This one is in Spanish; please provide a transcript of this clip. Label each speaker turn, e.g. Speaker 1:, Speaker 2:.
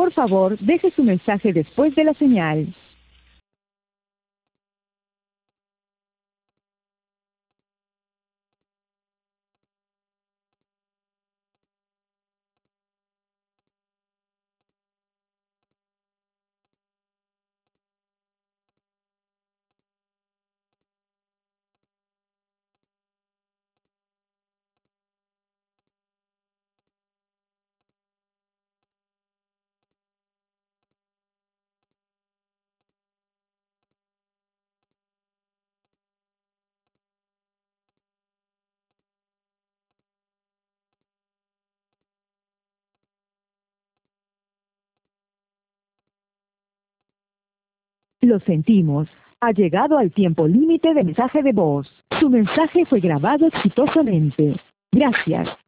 Speaker 1: Por favor, deje su mensaje después de la señal. Lo sentimos. Ha llegado al tiempo límite de mensaje de voz. Su mensaje fue grabado exitosamente. Gracias.